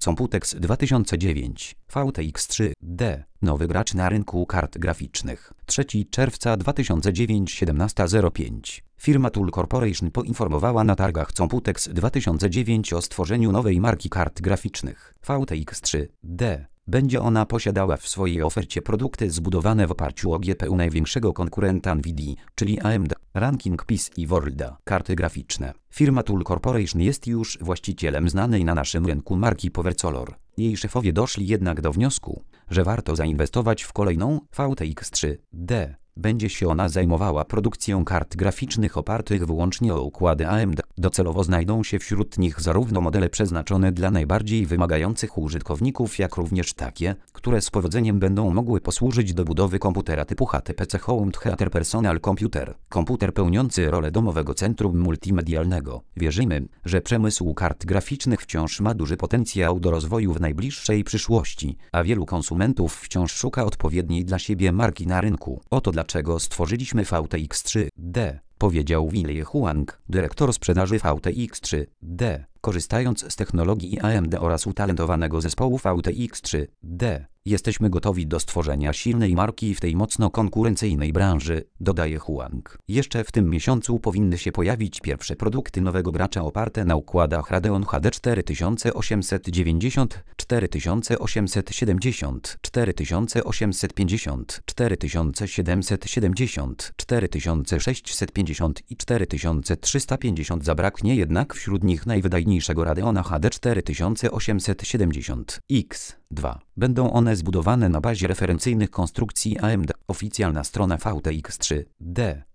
Computex 2009, VTX 3D, nowy gracz na rynku kart graficznych. 3 czerwca 2009, 17:05. Firma Tool Corporation poinformowała na targach Computex 2009 o stworzeniu nowej marki kart graficznych VTX 3D. Będzie ona posiadała w swojej ofercie produkty zbudowane w oparciu o GPU największego konkurenta Nvidia, czyli AMD, Ranking PC i Worlda. Karty graficzne. Firma Tool Corporation jest już właścicielem znanej na naszym rynku marki PowerColor. Jej szefowie doszli jednak do wniosku, że warto zainwestować w kolejną VTX 3D. Będzie się ona zajmowała produkcją kart graficznych opartych wyłącznie o układy AMD. Docelowo znajdą się wśród nich zarówno modele przeznaczone dla najbardziej wymagających użytkowników, jak również takie, które z powodzeniem będą mogły posłużyć do budowy komputera typu HTPC Home Theater Personal Computer. Komputer pełniący rolę domowego centrum multimedialnego. Wierzymy, że przemysł kart graficznych wciąż ma duży potencjał do rozwoju w najbliższej przyszłości, a wielu konsumentów wciąż szuka odpowiedniej dla siebie marki na rynku. Oto dlaczego stworzyliśmy VTX 3D, powiedział Willie Huang, dyrektor sprzedaży VTX 3D. Korzystając z technologii AMD oraz utalentowanego zespołu VTX 3D, jesteśmy gotowi do stworzenia silnej marki w tej mocno konkurencyjnej branży, dodaje Huang. Jeszcze w tym miesiącu powinny się pojawić pierwsze produkty nowego gracza oparte na układach Radeon HD 4890, 4870, 4850, 4770, 4650 i 4350. Zabraknie jednak wśród nich najwydajniejszego Radeona HD 4870X2. Będą one zbudowane na bazie referencyjnych konstrukcji AMD. Oficjalna strona VTX 3D